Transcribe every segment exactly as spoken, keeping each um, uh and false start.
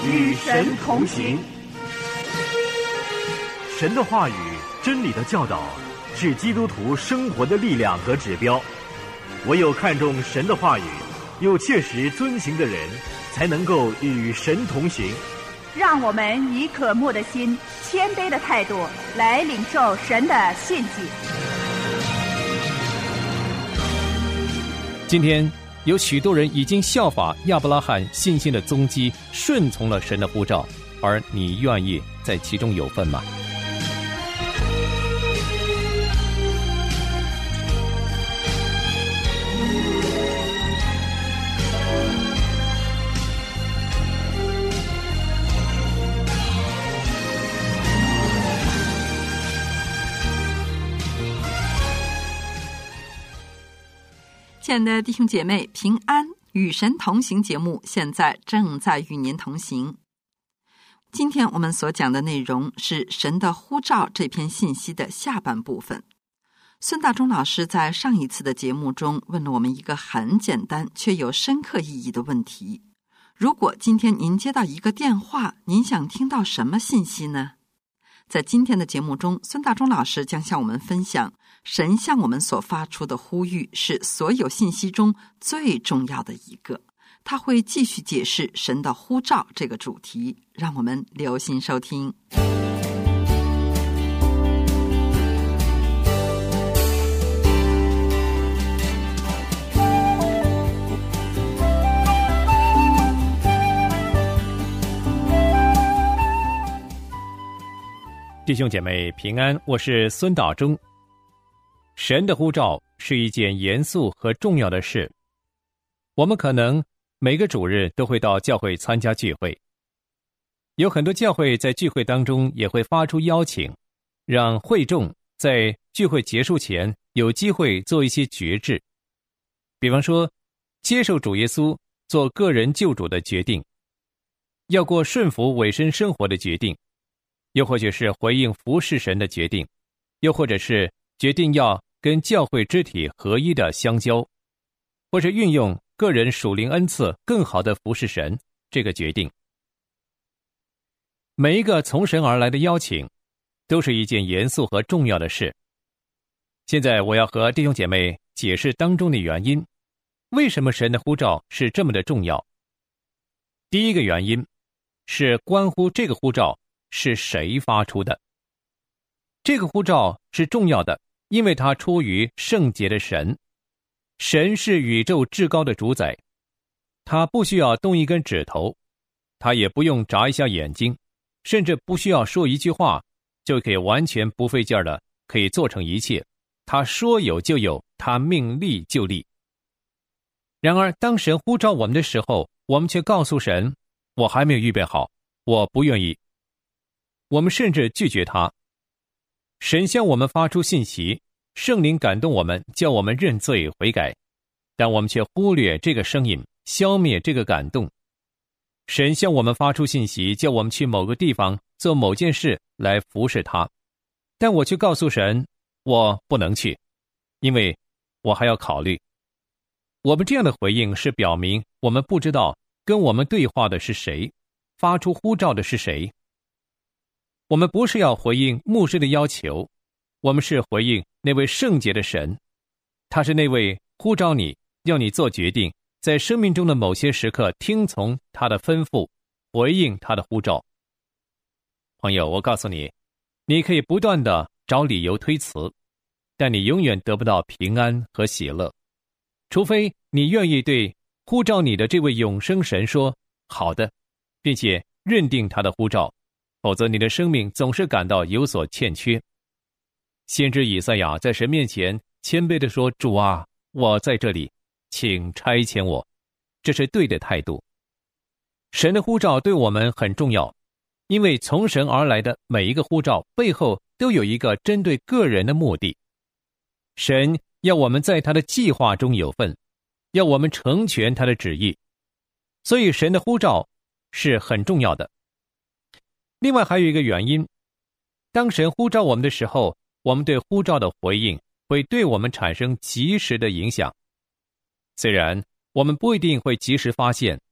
与神同行。 神的话语、真理的教导，是基督徒生活的力量和指标。唯有看重神的话语，又切实遵行的人，才能够与神同行。 让我们以渴慕的心、谦卑的态度来领受神的信息。 今天有许多人已经效法亚伯拉罕信心的踪迹，顺从了神的呼召，而你愿意在其中有份吗？ 亲爱的弟兄姐妹，平安，与神同行节目现在正在与您同行。今天我们所讲的内容是神的呼召这篇信息的下半部分。孙大中老师在上一次的节目中问了我们一个很简单却有深刻意义的问题：如果今天您接到一个电话，您想听到什么信息呢？在今天的节目中，孙大中老师将向我们分享神向我们所发出的呼吁是所有信息中最重要的一个。他会继续解释神的呼召这个主题，让我们留心收听。 弟兄姐妹平安，我是孙大中。神的呼召是一件严肃和重要的事。我们可能每个主日都会到教会参加聚会，有很多教会在聚会当中也会发出邀请，让会众在聚会结束前有机会做一些决志，比方说接受主耶稣做个人救主的决定，要过顺服委身生活的决定，又或者是回应服侍神的决定，又或者是决定要跟教会肢体合一的相交，或者运用个人属灵恩赐更好的服侍神这个决定。每一个从神而来的邀请都是一件严肃和重要的事。现在我要和弟兄姐妹解释当中的原因，为什么神的呼召是这么的重要。第一个原因是关乎这个呼召是谁发出的。这个呼召是重要的，因为它出于圣洁的神。神是宇宙至高的主宰，他不需要动一根指头，他也不用眨一下眼睛，甚至不需要说一句话，就可以完全不费劲儿的可以做成一切。他说有就有，他命立就立。然而当神呼召我们的时候，我们却告诉神，我还没有预备好，我不愿意。我们甚至拒绝他。神向我们发出信息，圣灵感动我们，叫我们认罪悔改，但我们却忽略这个声音，消灭这个感动。神向我们发出信息，叫我们去某个地方做某件事来服侍他，但我却告诉神，我不能去，因为我还要考虑。我们这样的回应是表明我们不知道跟我们对话的是谁，发出呼召的是谁。我们不是要回应牧师的要求，我们是回应那位圣洁的神，他是那位呼召你，要你做决定，在生命中的某些时刻听从他的吩咐，回应他的呼召。朋友，我告诉你，你可以不断地找理由推辞，但你永远得不到平安和喜乐，除非你愿意对呼召你的这位永生神说好的，并且认定他的呼召，否则你的生命总是感到有所欠缺。先知以赛亚在神面前谦卑地说，主啊，我在这里，请差遣我。这是对的态度。神的呼召对我们很重要，因为从神而来的每一个呼召背后都有一个针对个人的目的。神要我们在他的计划中有份，要我们成全他的旨意，所以神的呼召是很重要的。另外还有一个原因，当神呼召我们的时候，我们对呼召的回应会对我们产生及时的影响。虽然我们不一定会及时发现，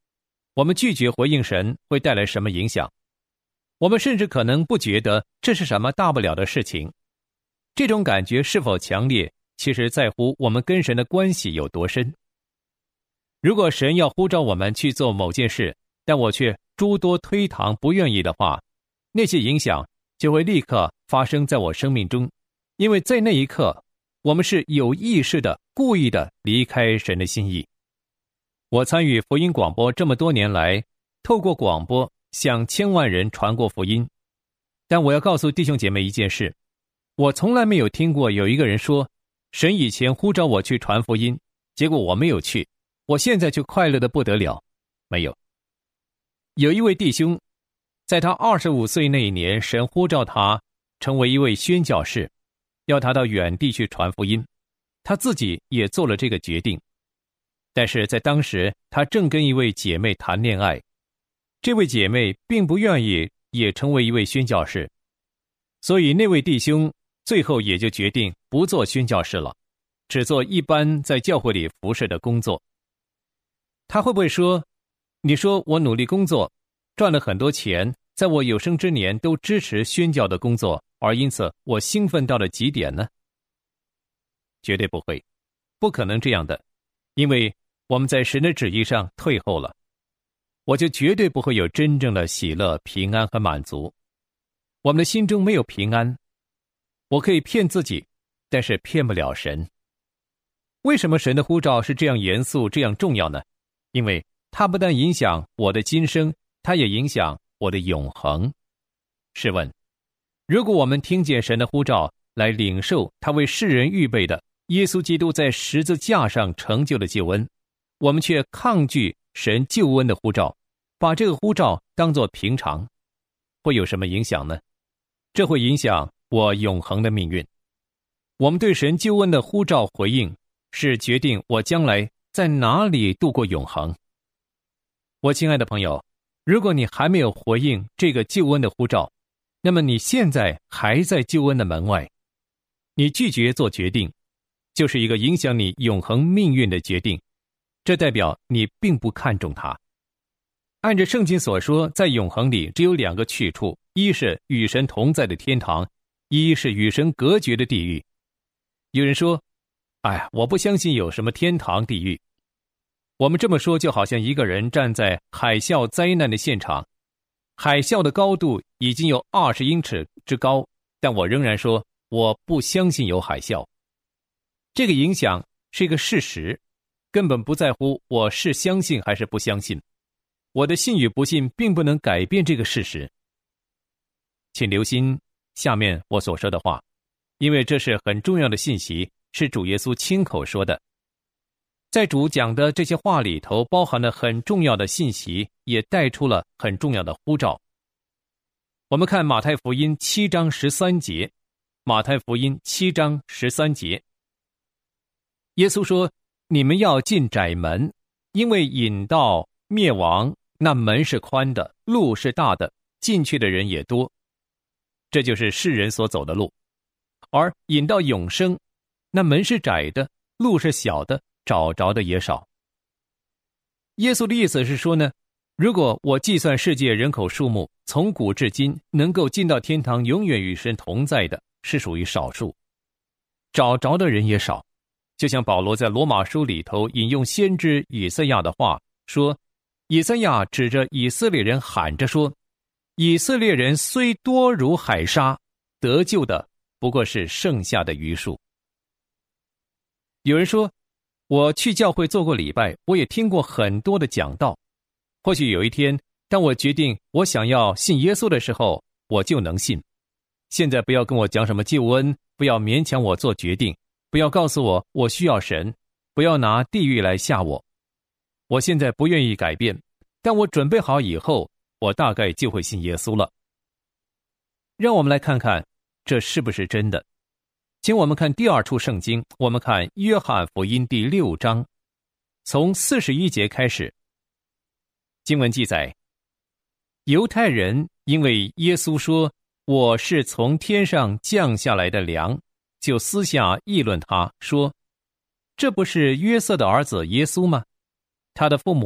我们拒绝回应神会带来什么影响？我们甚至可能不觉得这是什么大不了的事情。这种感觉是否强烈，其实在乎我们跟神的关系有多深。如果神要呼召我们去做某件事，但我却诸多推搪不愿意的话，那些影响就会立刻发生在我生命中，因为在那一刻，我们是有意识的、故意的离开神的心意。我参与福音广播这么多年来，透过广播向千万人传过福音。但我要告诉弟兄姐妹一件事，我从来没有听过有一个人说，神以前呼召我去传福音，结果我没有去，我现在就快乐得不得了。没有。有一位弟兄，在他二十五岁那一年，神呼召他成为一位宣教士，要他到远地去传福音，他自己也做了这个决定。但是在当时，他正跟一位姐妹谈恋爱，这位姐妹并不愿意也成为一位宣教士，所以那位弟兄最后也就决定不做宣教士了，只做一般在教会里服侍的工作。他会不会说，你说我努力工作，赚了很多钱，在我有生之年都支持宣教的工作，而因此我兴奋到了极点呢？绝对不会，不可能这样的，因为我们在神的旨意上退后了，我就绝对不会有真正的喜乐、平安和满足。我们的心中没有平安，我可以骗自己，但是骗不了神。为什么神的呼召是这样严肃、这样重要呢？因为它不但影响我的今生，它也影响我的永恒。试问，如果我们听见神的呼召，来领受他为世人预备的耶稣基督在十字架上成就的救恩，我们却抗拒神救恩的呼召，把这个呼召当作平常，会有什么影响呢？这会影响我永恒的命运。我们对神救恩的呼召回应，是决定我将来在哪里度过永恒。我亲爱的朋友，如果你还没有回应这个救恩的呼召，那么你现在还在救恩的门外，你拒绝做决定，就是一个影响你永恒命运的决定，这代表你并不看重它。按照圣经所说，在永恒里只有两个去处，一是与神同在的天堂，一是与神隔绝的地狱。有人说，哎呀，我不相信有什么天堂地狱。我们这么说，就好像一个人站在海啸灾难的现场，海啸的高度已经有二十英尺之高，但我仍然说我不相信有海啸。这个影响是一个事实，根本不在乎我是相信还是不相信。我的信与不信并不能改变这个事实。请留心下面我所说的话，因为这是很重要的信息，是主耶稣亲口说的。在主讲的这些话里头，包含了很重要的信息，也带出了很重要的呼召。我们看马太福音七章十三节，马太福音七章十三节，耶稣说，你们要进窄门，因为引到灭亡，那门是宽的，路是大的，进去的人也多，这就是世人所走的路。而引到永生，那门是窄的，路是小的，找着的也少。耶稣的意思是说呢，如果我计算世界人口数目，从古至今能够进到天堂永远与神同在的是属于少数，找着的人也少。就像保罗在罗马书里头引用先知以赛亚的话说，以赛亚指着以色列人喊着说，以色列人虽多如海沙，得救的不过是剩下的余数。有人说，我去教会做过礼拜，我也听过很多的讲道，或许有一天当我决定我想要信耶稣的时候，我就能信。现在不要跟我讲什么救恩，不要勉强我做决定，不要告诉我我需要神，不要拿地狱来吓我。我现在不愿意改变，但我准备好以后，我大概就会信耶稣了。让我们来看看这是不是真的。请我们看第二处圣经，我们看约翰福音第六章，从四十一节开始。经文记载，犹太人因为耶稣说我是从天上降下来的粮，就私下议论他，说，这不是约瑟的儿子耶稣吗？他的父母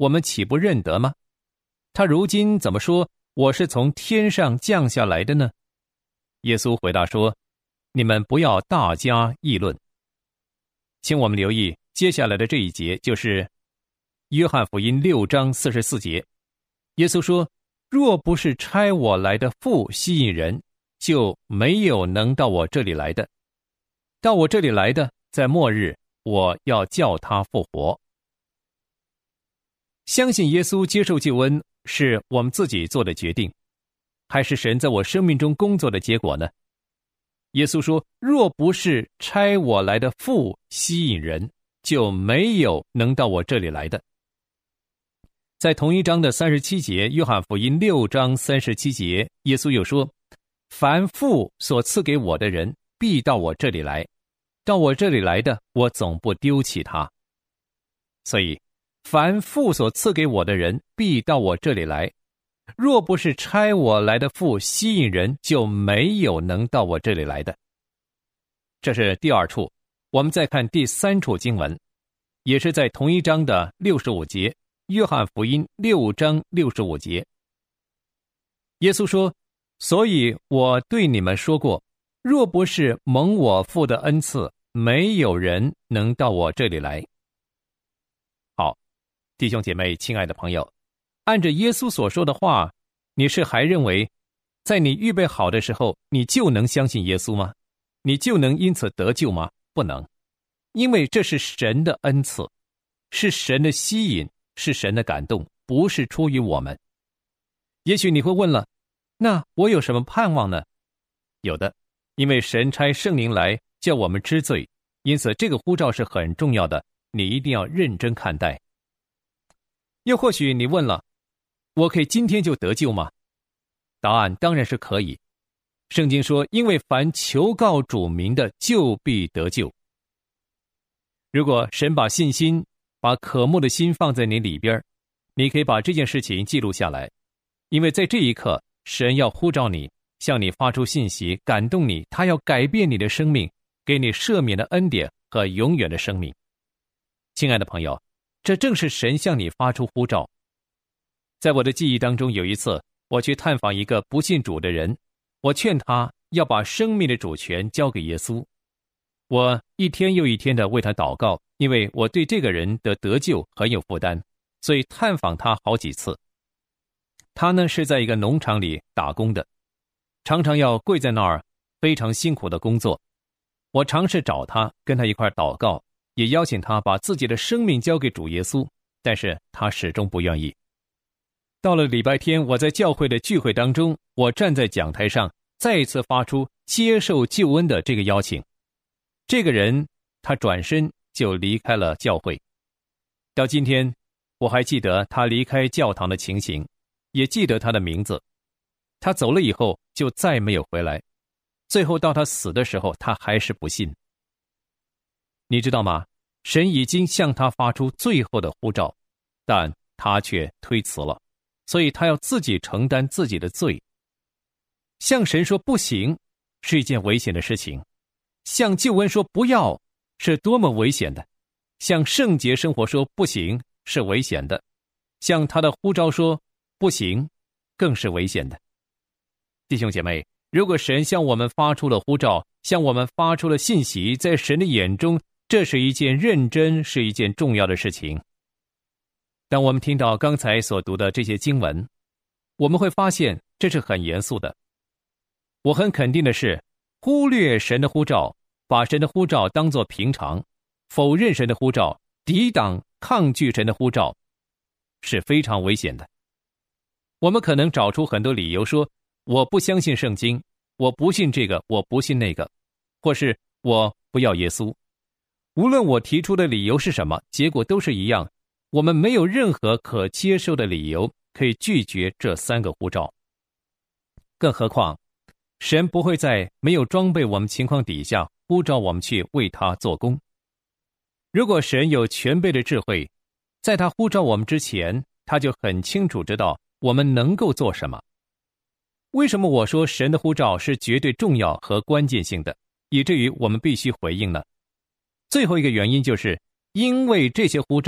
我们岂不认得吗？他如今怎么说我是从天上降下来的呢？耶稣回答说，你们不要大家议论。请我们留意接下来的这一节，就是约翰福音六章四十四节。耶稣说，若不是差我来的父吸引人，就没有能到我这里来的。到我这里来的，在末日我要叫他复活。相信耶稣接受救恩是我们自己做的决定，还是神在我生命中工作的结果呢？耶稣说，若不是差我来的父吸引人，就没有能到我这里来的。在同一章的三十七节，约翰福音六章三十七节，耶稣又说，凡父所赐给我的人，必到我这里来，到我这里来的，我总不丢弃他。所以凡父所赐给我的人，必到我这里来，若不是差我来的父吸引人，就没有能到我这里来的。这是第二处。我们再看第三处经文，也是在同一章的六十五节，约翰福音六章六十五节。耶稣说，所以我对你们说过，若不是蒙我父的恩赐，没有人能到我这里来。好，弟兄姐妹，亲爱的朋友，按着耶稣所说的话，你是还认为在你预备好的时候，你就能相信耶稣吗？你就能因此得救吗？不能，因为这是神的恩赐，是神的吸引，是神的感动，不是出于我们。也许你会问了，那我有什么盼望呢？有的，因为神差圣灵来叫我们知罪，因此这个呼召是很重要的，你一定要认真看待。又或许你问了，我可以今天就得救吗？答案当然是可以。圣经说，因为凡求告主名的，就必得救。如果神把信心，把渴慕的心放在你里边，你可以把这件事情记录下来，因为在这一刻，神要呼召你，向你发出信息，感动你，他要改变你的生命，给你赦免的恩典和永远的生命。亲爱的朋友，这正是神向你发出呼召。在我的记忆当中，有一次我去探访一个不信主的人，我劝他要把生命的主权交给耶稣。我一天又一天地为他祷告，因为我对这个人的得救很有负担，所以探访他好几次。他呢是在一个农场里打工的，常常要跪在那儿，非常辛苦的工作。我尝试找他，跟他一块祷告，也邀请他把自己的生命交给主耶稣，但是他始终不愿意。到了礼拜天，我在教会的聚会当中，我站在讲台上，再一次发出接受救恩的这个邀请。这个人他转身就离开了教会。到今天我还记得他离开教堂的情形，也记得他的名字。他走了以后就再没有回来，最后到他死的时候，他还是不信。你知道吗？神已经向他发出最后的呼召，但他却推辞了，所以他要自己承担自己的罪。向神说不行是一件危险的事情，向救恩说不要是多么危险的，向圣洁生活说不行是危险的，向他的呼召说不行更是危险的。弟兄姐妹，如果神向我们发出了呼召，向我们发出了信息，在神的眼中，这是一件认真，是一件重要的事情。当我们听到刚才所读的这些经文，我们会发现这是很严肃的。我很肯定的是，忽略神的呼召，把神的呼召当作平常，否认神的呼召，抵挡抗拒神的呼召，是非常危险的。我们可能找出很多理由说，我不相信圣经，我不信这个，我不信那个，或是我不要耶稣。无论我提出的理由是什么，结果都是一样，我们没有任何可接受的理由可以拒绝这三个呼召。更何况神不会在没有装备我们情况底下呼召我们去为他做工。如果神有全备的智慧，在他呼召我们之前，他就很清楚知道我们能够做什么。为什么我说神的呼召是绝对重要和关键性的，以至于我们必须回应呢？最后一个原因就是，因为这些呼召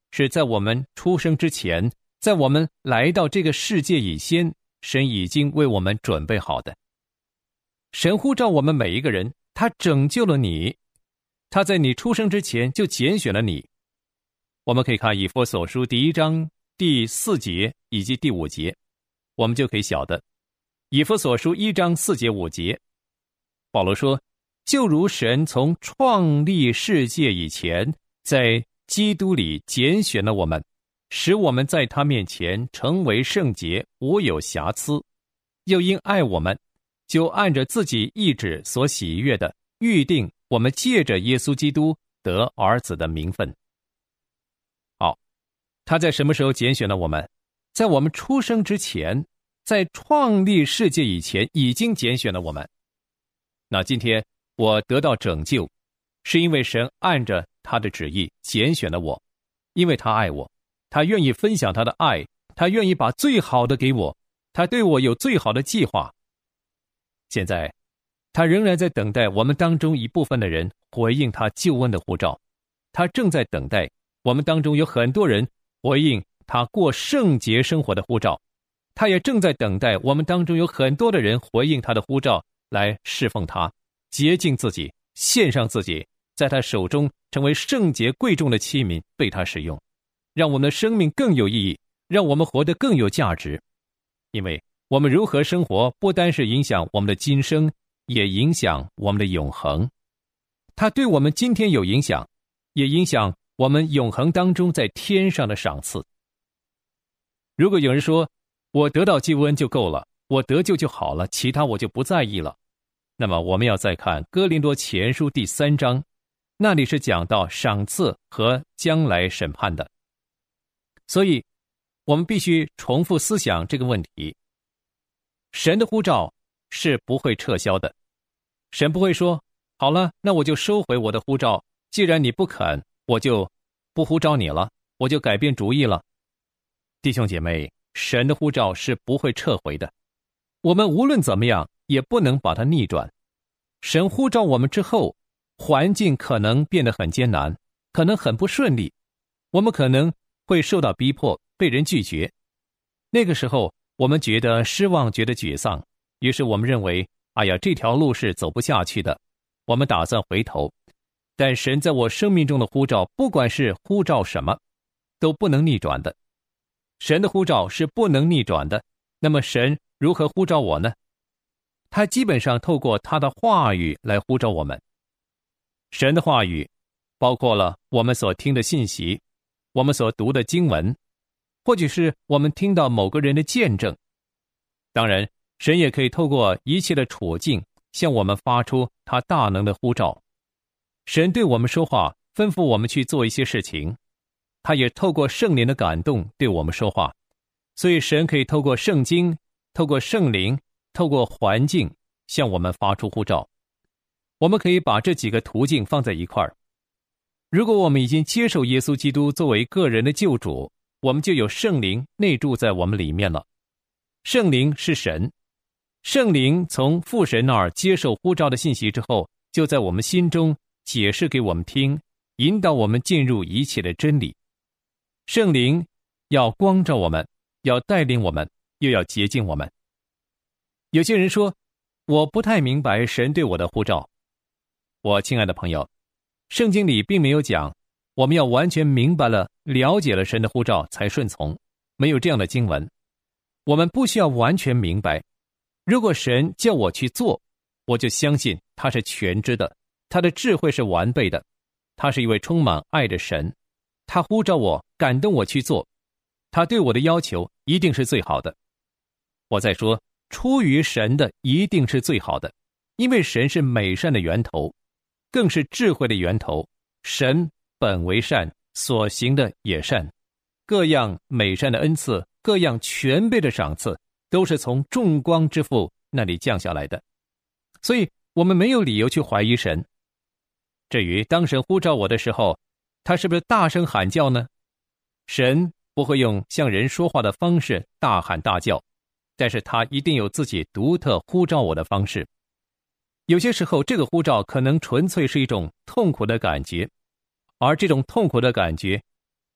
是在我们出生之前，在我们来到这个世界以前，神已经为我们准备好的。神呼召我们每一个人，他拯救了你，他在你出生之前就拣选了你。我们可以看以弗所书第一章第四节以及第五节，我们就可以晓得，以弗所书一章四节五节，保罗说，就如神从创立世界以前，在基督里拣选了我们，使我们在他面前成为圣洁，无有瑕疵，又因爱我们，就按着自己意志所喜悦的，预定我们借着耶稣基督得儿子的名分。好，他在什么时候拣选了我们？在我们出生之前，在创立世界以前已经拣选了我们。那今天我得到拯救，是因为神按着他的旨意拣选了我，因为他爱我，他愿意分享他的爱，他愿意把最好的给我，他对我有最好的计划。现在他仍然在等待我们当中一部分的人回应他救恩的呼召，他正在等待我们当中有很多人回应他过圣洁生活的呼召，他也正在等待我们当中有很多的人回应他的呼召，来侍奉他，洁净自己，献上自己，在他手中成为圣洁贵重的器皿，被他使用，让我们的生命更有意义，让我们活得更有价值。因为我们如何生活，不单是影响我们的今生，也影响我们的永恒。它对我们今天有影响，也影响我们永恒当中在天上的赏赐。如果有人说，我得到救恩就够了，我得救就好了，其他我就不在意了，那么我们要再看哥林多前书第三章，那里是讲到赏赐和将来审判的。所以我们必须重复思想这个问题，神的呼召是不会撤销的，神不会说，好了，那我就收回我的呼召，既然你不肯，我就不呼召你了，我就改变主意了。弟兄姐妹，神的呼召是不会撤回的，我们无论怎么样也不能把它逆转。神呼召我们之后，环境可能变得很艰难，可能很不顺利，我们可能会受到逼迫，被人拒绝。那个时候我们觉得失望，觉得沮丧，于是我们认为，哎呀，这条路是走不下去的，我们打算回头。但神在我生命中的呼召，不管是呼召什么，都不能逆转的。神的呼召是不能逆转的，那么神如何呼召我呢？他基本上透过他的话语来呼召我们。神的话语包括了我们所听的信息，我们所读的经文，或者是我们听到某个人的见证。当然，神也可以透过一切的处境向我们发出他大能的呼召。神对我们说话，吩咐我们去做一些事情，他也透过圣灵的感动对我们说话。所以神可以透过圣经，透过圣灵，透过环境向我们发出呼召。我们可以把这几个途径放在一块儿。如果我们已经接受耶稣基督作为个人的救主，我们就有圣灵内住在我们里面了。圣灵是神，圣灵从父神那儿接受呼召的信息之后，就在我们心中解释给我们听，引导我们进入一切的真理。圣灵要光照我们，要带领我们，又要洁净我们。有些人说，我不太明白神对我的呼召。我亲爱的朋友，圣经里并没有讲我们要完全明白了，了解了神的呼召才顺从，没有这样的经文。我们不需要完全明白，如果神叫我去做，我就相信他是全知的，他的智慧是完备的，他是一位充满爱的神，他呼召我，感动我去做，他对我的要求一定是最好的。我再说，出于神的一定是最好的，因为神是美善的源头，更是智慧的源头。神本为善，所行的也善，各样美善的恩赐，各样全备的赏赐，都是从众光之父那里降下来的。所以我们没有理由去怀疑神。至于当神呼召我的时候，他是不是大声喊叫呢？神不会用像人说话的方式大喊大叫，但是他一定有自己独特呼召我的方式。有些时候这个呼召可能纯粹是一种痛苦的感觉，而这种痛苦的感觉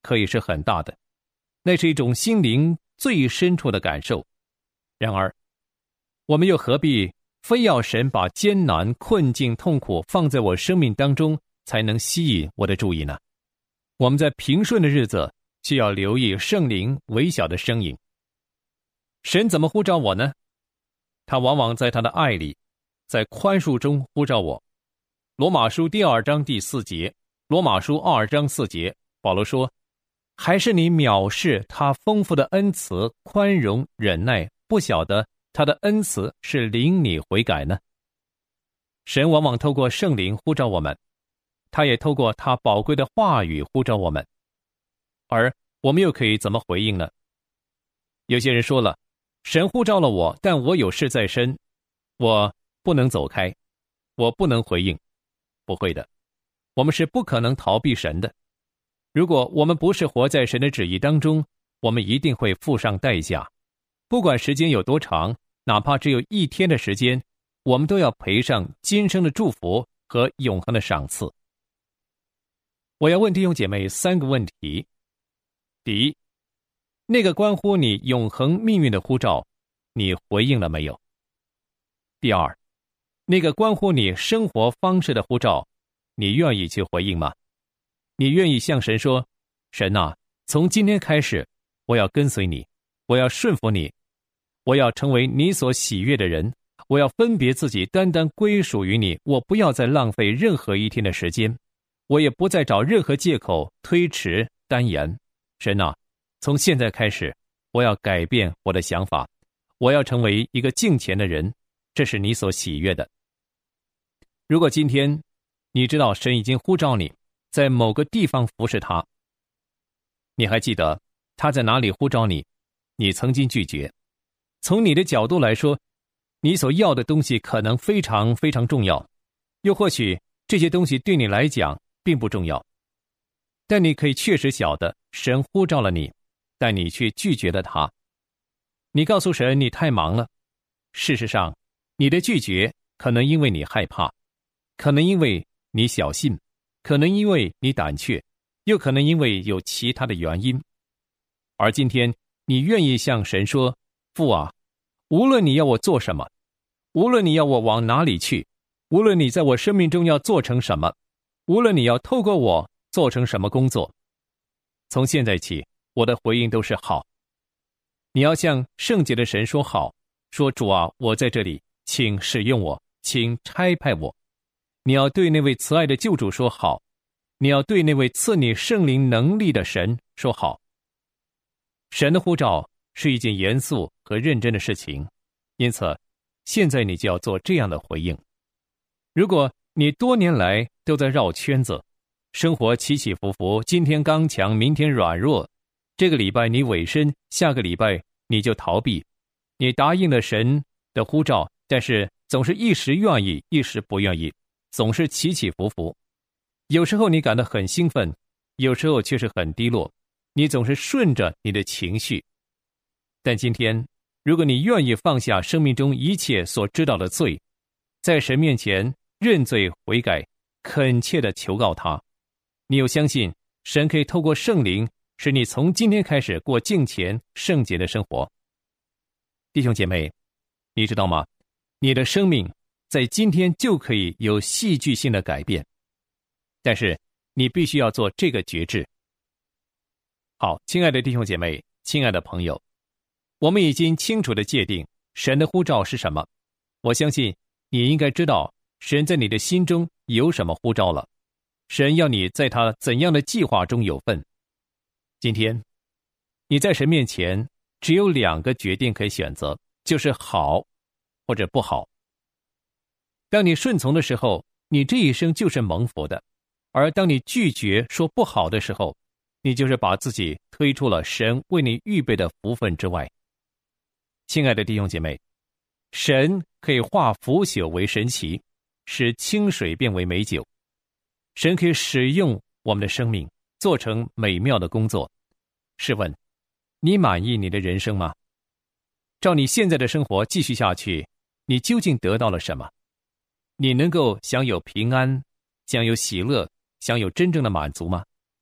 可以是很大的，那是一种心灵最深处的感受。然而，我们又何必非要神把艰难、困境、痛苦放在我生命当中，才能吸引我的注意呢？我们在平顺的日子，需要留意圣灵微小的声音。神怎么呼召我呢？他往往在他的爱里，在宽恕中呼召我。罗马书第二章第四节，罗马书二章四节，保罗说：还是你藐视他丰富的恩慈、宽容、忍耐，不晓得他的恩慈是领你悔改呢？神往往透过圣灵呼召我们，他也透过他宝贵的话语呼召我们，而我们又可以怎么回应呢？有些人说了，神呼召了我，但我有事在身，我不能走开，我不能回应。不会的，我们是不可能逃避神的。如果我们不是活在神的旨意当中，我们一定会付上代价。不管时间有多长，哪怕只有一天的时间，我们都要赔上今生的祝福和永恒的赏赐。我要问弟兄姐妹三个问题。第一，那个关乎你永恒命运的呼召，你回应了没有？第二，那个关乎你生活方式的呼召，你愿意去回应吗？你愿意向神说，神啊，从今天开始，我要跟随你，我要顺服你，我要成为你所喜悦的人，我要分别自己，单单归属于你，我不要再浪费任何一天的时间，我也不再找任何借口推迟单言。神啊，从现在开始，我要改变我的想法，我要成为一个敬虔的人，这是你所喜悦的。如果今天你知道神已经呼召你在某个地方服侍他，你还记得他在哪里呼召你，你曾经拒绝。从你的角度来说，你所要的东西可能非常非常重要，又或许这些东西对你来讲并不重要，但你可以确实晓得神呼召了你，但你却拒绝了他。你告诉神你太忙了，事实上你的拒绝可能因为你害怕，可能因为你小信，可能因为你胆怯，又可能因为有其他的原因。而今天你愿意向神说，父啊，无论你要我做什么，无论你要我往哪里去，无论你在我生命中要做成什么，无论你要透过我做成什么工作，从现在起我的回应都是好。你要向圣洁的神说好，说主啊，我在这里，请使用我，请差派我。你要对那位慈爱的救主说好，你要对那位赐你圣灵能力的神说好。神的呼召是一件严肃和认真的事情，因此现在你就要做这样的回应。如果你多年来都在绕圈子，生活起起伏伏，今天刚强，明天软弱，这个礼拜你委身，下个礼拜你就逃避，你答应了神的呼召，但是总是一时愿意，一时不愿意，总是起起伏伏。有时候你感到很兴奋，有时候却是很低落，你总是顺着你的情绪。但今天，如果你愿意放下生命中一切所知道的罪，在神面前认罪悔改，恳切地求告他，你又相信神可以透过圣灵使你从今天开始过敬虔圣洁的生活。弟兄姐妹，你知道吗？你的生命在今天就可以有戏剧性的改变，但是你必须要做这个决志。好，亲爱的弟兄姐妹，亲爱的朋友，我们已经清楚地界定神的呼召是什么。我相信你应该知道神在你的心中有什么呼召了，神要你在他怎样的计划中有份。今天你在神面前只有两个决定可以选择，就是好或者不好。当你顺从的时候，你这一生就是蒙福的，而当你拒绝说不好的时候，你就是把自己推出了神为你预备的福分之外。亲爱的弟兄姐妹，神可以化腐朽为神奇，使清水变为美酒。神可以使用我们的生命做成美妙的工作。试问，你满意你的人生吗？照你现在的生活继续下去，你究竟得到了什么？你能够享有平安，享有喜乐，享有真正的满足吗？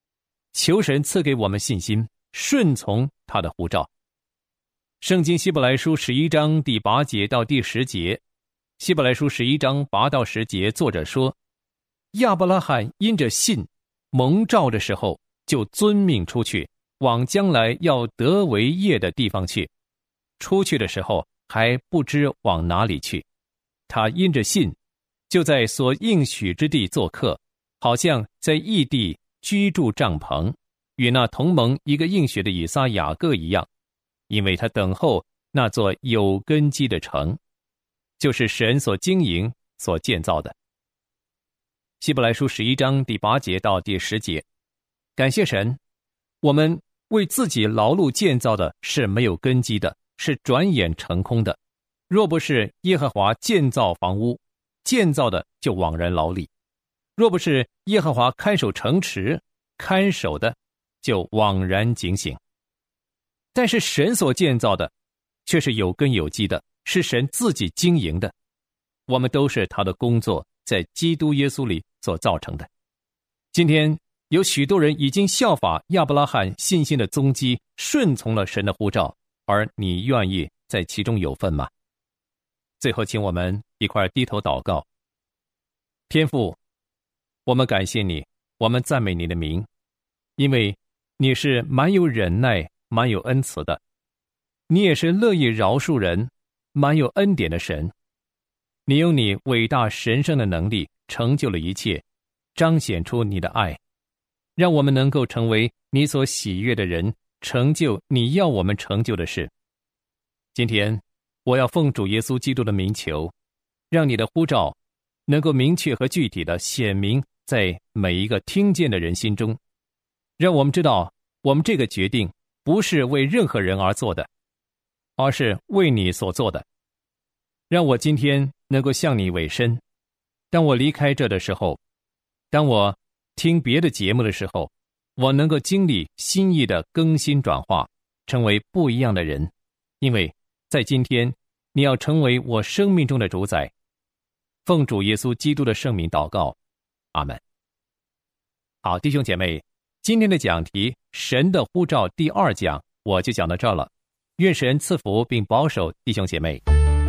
求神赐给我们信心，顺从他的呼召。圣经希伯来书十一章第八节到第十节，希伯来书十一章八到十节，作者说，亚伯拉罕因着信蒙召的时候，就遵命出去，往将来要得为业的地方去。出去的时候还不知往哪里去，他因着信，就在所应许之地做客，好像在异地居住帐篷，与那同盟一个应许的以撒雅各一样，因为他等候那座有根基的城，就是神所经营所建造的。希伯来书十一章第八节到第十节，感谢神，我们为自己劳碌建造的是没有根基的，是转眼成空的。若不是耶和华建造房屋，建造的就枉然劳力；若不是耶和华看守城池，看守的就枉然警醒。但是神所建造的却是有根有基的，是神自己经营的，我们都是他的工作，在基督耶稣里所造成的。今天有许多人已经效法亚伯拉罕信心的踪迹，顺从了神的呼召，而你愿意在其中有份吗？最后请我们一块低头祷告。天父，我们感谢你，我们赞美你的名，因为你是蛮有忍耐，蛮有恩慈的，你也是乐意饶恕人，蛮有恩典的神。你用你伟大神圣的能力成就了一切，彰显出你的爱，让我们能够成为你所喜悦的人，成就你要我们成就的事。今天我要奉主耶稣基督的名求，让你的呼召能够明确和具体的显明在每一个听见的人心中，让我们知道我们这个决定不是为任何人而做的，而是为你所做的。让我今天能够向你委身，当我离开这的时候，当我听别的节目的时候，我能够经历心意的更新转化，成为不一样的人。因为在今天你要成为我生命中的主宰。奉主耶稣基督的圣名祷告，阿们。好，弟兄姐妹，今天的讲题神的呼召第二讲我就讲到这了。愿神赐福并保守弟兄姐妹。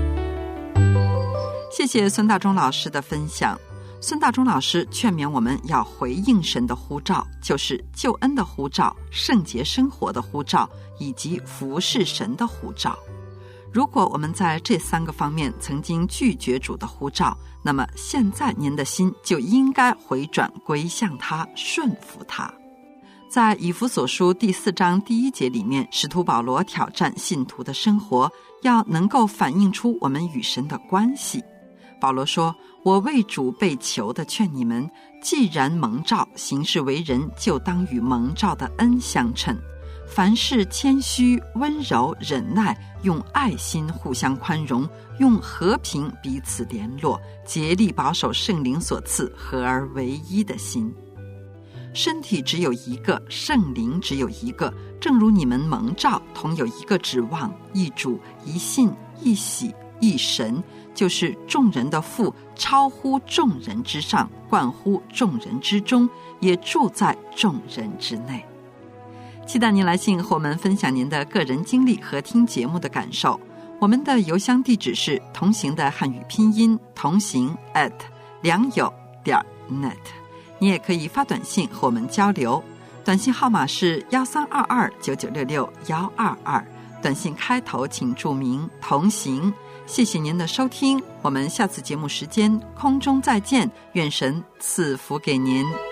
谢谢孙大中老师的分享。孙大中老师劝勉我们要回应神的呼召，就是救恩的呼召、圣洁生活的呼召以及服侍神的呼召。如果我们在这三个方面曾经拒绝主的呼召，那么现在您的心就应该回转归向他，顺服他。在以弗所书第四章第一节里面，使徒保罗挑战信徒的生活要能够反映出我们与神的关系。保罗说，我为主被囚的劝你们，既然蒙召，行事为人就当与蒙召的恩相称，凡事谦虚温柔忍耐，用爱心互相宽容，用和平彼此联络，竭力保守圣灵所赐合而为一的心。身体只有一个，圣灵只有一个，正如你们蒙召同有一个指望，一主一信一喜一神，就是众人的父，超乎众人之上，贯乎众人之中，也住在众人之内。期待您来信和我们分享您的个人经历和听节目的感受。我们的邮箱地址是同行的汉语拼音同行 at 良友点 net。 你也可以发短信和我们交流，短信号码是幺三二二九九六六幺二二，短信开头请注明同行。谢谢您的收听，我们下次节目时间空中再见，愿神赐福给您。